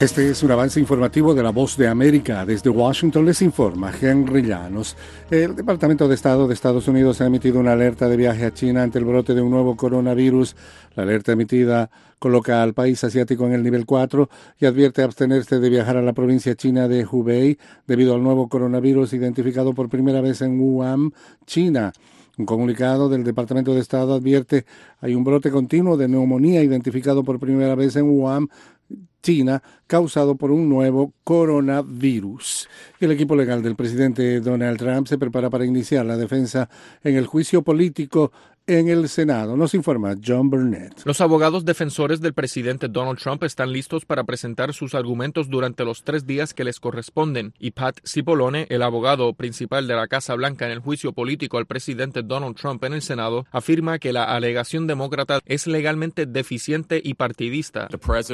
Este es un avance informativo de La Voz de América. Desde Washington les informa Henry Llanos. El Departamento de Estado de Estados Unidos ha emitido una alerta de viaje a China ante el brote de un nuevo coronavirus. La alerta emitida coloca al país asiático en el nivel 4 y advierte abstenerse de viajar a la provincia china de Hubei debido al nuevo coronavirus identificado por primera vez en Wuhan, China. Un comunicado del Departamento de Estado advierte hay un brote continuo de neumonía identificado por primera vez en Wuhan, China, causado por un nuevo coronavirus. El equipo legal del presidente Donald Trump se prepara para iniciar la defensa en el juicio político en el Senado. Nos informa John Burnett. Los abogados defensores del presidente Donald Trump están listos para presentar sus argumentos durante los 3 días que les corresponden, y Pat Cipollone, el abogado principal de la Casa Blanca en el juicio político al presidente Donald Trump en el Senado, afirma que la alegación demócrata es legalmente deficiente y partidista.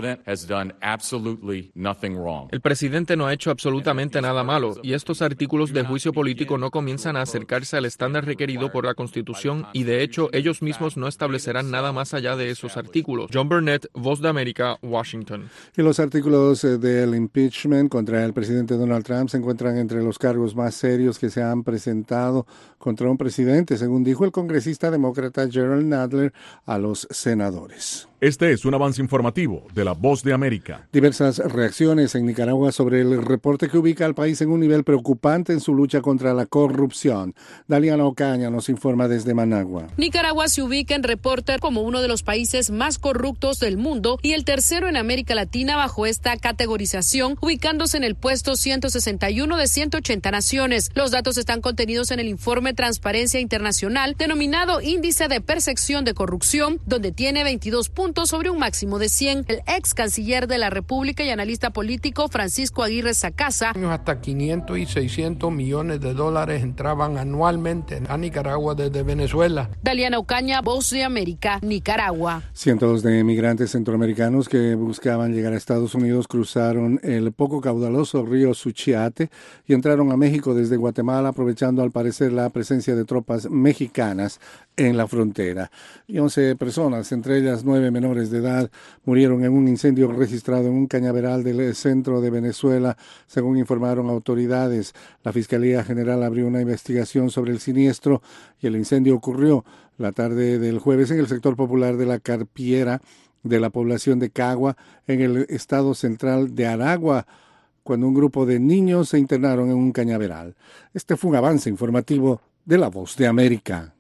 El presidente no ha hecho absolutamente nada malo, y estos artículos de juicio político no comienzan a acercarse al estándar requerido por la Constitución, y de hecho ellos mismos no establecerán nada más allá de esos artículos. John Burnett, Voz de América, Washington. Y los artículos del impeachment contra el presidente Donald Trump se encuentran entre los cargos más serios que se han presentado contra un presidente, según dijo el congresista demócrata Gerald Nadler a los senadores. Este es un avance informativo de La Voz de América. Diversas reacciones en Nicaragua sobre el reporte que ubica al país en un nivel preocupante en su lucha contra la corrupción. Daliana Ocaña nos informa desde Managua. Nicaragua se ubica en reporte como uno de los países más corruptos del mundo y el tercero en América Latina bajo esta categorización, ubicándose en el puesto 161 de 180 naciones. Los datos están contenidos en el informe Transparencia Internacional, denominado Índice de Percepción de Corrupción, donde tiene 22 puntos sobre un máximo de 100. El ex canciller de la República y analista político Francisco Aguirre Sacasa. Hasta 500 y 600 millones de dólares entraban anualmente a Nicaragua desde Venezuela. Daliana Ocaña, Voz de América, Nicaragua. Cientos de migrantes centroamericanos que buscaban llegar a Estados Unidos cruzaron el poco caudaloso río Suchiate y entraron a México desde Guatemala, aprovechando al parecer la presencia de tropas mexicanas en la frontera. Y 11 personas, entre ellas 9 menores de edad, murieron en un incendio registrado en un cañaveral del centro de Venezuela, según informaron autoridades. La Fiscalía General abrió una investigación sobre el siniestro y el incendio ocurrió la tarde del jueves en el sector popular de La Carpiera de la población de Cagua, en el estado central de Aragua, cuando un grupo de niños se internaron en un cañaveral. Este fue un avance informativo de La Voz de América.